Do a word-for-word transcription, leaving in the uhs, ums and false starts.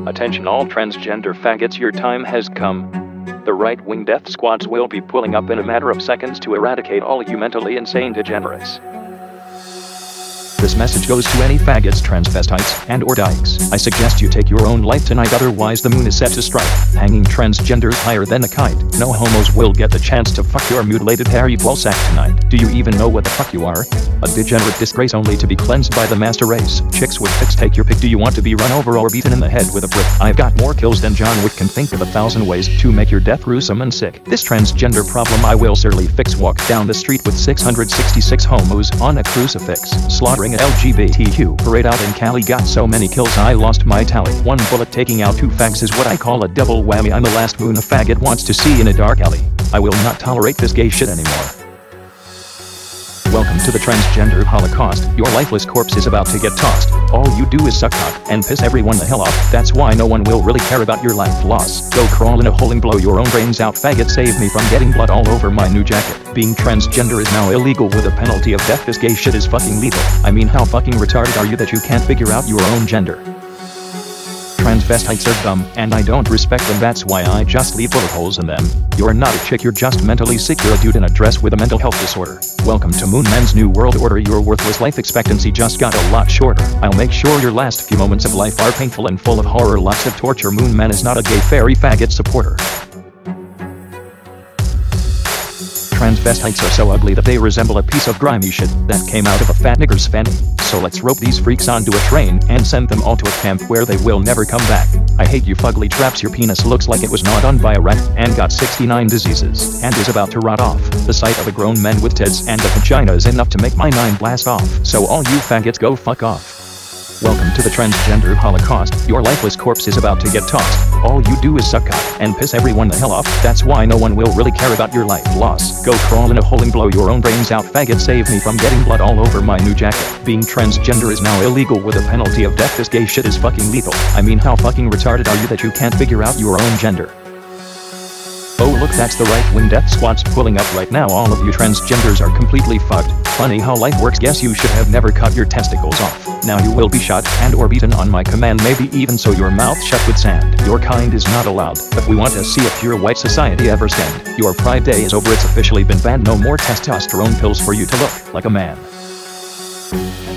Attention all transgender faggots, your time has come. The right-wing death squads will be pulling up in a matter of seconds to eradicate all you mentally insane degenerates. This message goes to any faggots, transvestites, and or dykes. I suggest you take your own life tonight, otherwise the moon is set to strike, hanging transgenders higher than a kite. No homos will get the chance to fuck your mutilated hairy ballsack tonight. Do you even know what the fuck you are? A degenerate disgrace only to be cleansed by the master race. Chicks with pics, take your pick. Do you want to be run over or beaten in the head with a brick? I've got more kills than John Wick can think of a thousand ways to make your death gruesome and sick. This transgender problem I will certainly fix. Walk down the street with six hundred sixty-six homos on a crucifix, slaughtering an L G B T Q parade out in Cali. Got so many kills I lost my tally. One bullet taking out two fags is what I call a double whammy. I'm the last moon a faggot wants to see in a dark alley. I will not tolerate this gay shit anymore. Welcome to the transgender holocaust. Your lifeless corpse is about to get tossed. All you do is suck cock and piss everyone the hell off. That's why no one will really care about your life loss. Go crawl in a hole and blow your own brains out, faggot. Save me from getting blood all over my new jacket. Being transgender is now illegal with a penalty of death. This gay shit is fucking lethal. I mean, how fucking retarded are you that you can't figure out your own gender? Transvestites are dumb, and I don't respect them. That's why I just leave bullet holes in them. You're not a chick, you're just mentally sick. You're a dude in a dress with a mental health disorder. Welcome to Moon Man's New World Order. Your worthless life expectancy just got a lot shorter. I'll make sure your last few moments of life are painful and full of horror, lots of torture. Moon Man is not a gay fairy faggot supporter. Transvestites are so ugly that they resemble a piece of grimy shit that came out of a fat nigger's fanny. So let's rope these freaks onto a train and send them all to a camp where they will never come back. I hate you fugly traps. Your penis looks like it was gnawed on by a rat and got sixty-nine diseases and is about to rot off. The sight of a grown man with tits and a vagina is enough to make my nine blast off. So all you faggots, go fuck off. Welcome to the transgender holocaust. Your lifeless corpse is about to get tossed. All you do is suck cock and piss everyone the hell off. That's why no one will really care about your life loss. Go crawl in a hole and blow your own brains out, faggot. Save me from getting blood all over my new jacket. Being transgender is now illegal with a penalty of death. This gay shit is fucking lethal. I mean, how fucking retarded are you that you can't figure out your own gender? Oh look, that's the right-wing death squad's pulling up right now. All of you transgenders are completely fucked. Funny how life works. Guess you should have never cut your testicles off. Now you will be shot and or beaten on my command, maybe even sew your mouth shut with sand. Your kind is not allowed, but we want to see a pure white society ever stand. Your pride day is over, it's officially been banned. No more testosterone pills for you to look like a man.